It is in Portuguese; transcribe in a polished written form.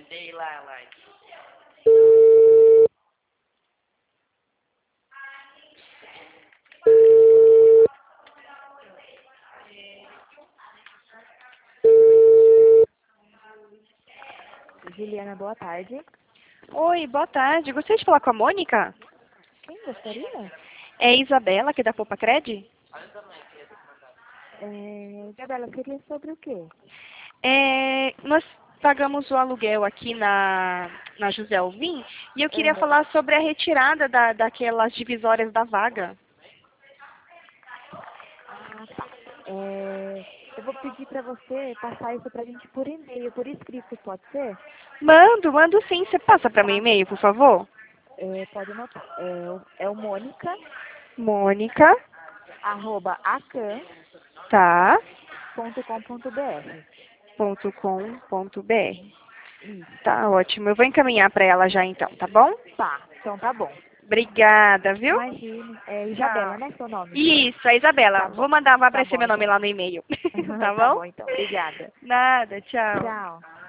Sei lá, lá. Juliana, boa tarde. Oi, boa tarde. Gostaria de falar com a Mônica? Quem gostaria? É a Isabela, aqui da Poupa Cred? Isabela, seria sobre o quê? Nós pagamos o aluguel aqui na José Alvim e eu queria Aham. falar sobre a retirada daquelas divisórias da vaga. Ah, tá. Eu vou pedir para você passar isso pra gente por e-mail, por escrito, pode ser? Mando sim. Você passa para meu Tá. e-mail, por favor? Pode anotar. É o Mônica, Mônica, tá, @acan.com.br. .com.br. Isso. Tá ótimo. Eu vou encaminhar para ela já então, tá bom? Tá, então tá bom. Obrigada, viu? Imagine. É Isabela, Tchau. né, seu nome? Isso, a Isabela. Tá bom. Vai Tá aparecer bom, meu nome então. lá no e-mail. Tá Tá bom? bom, então. Obrigada. Nada, tchau. Tchau.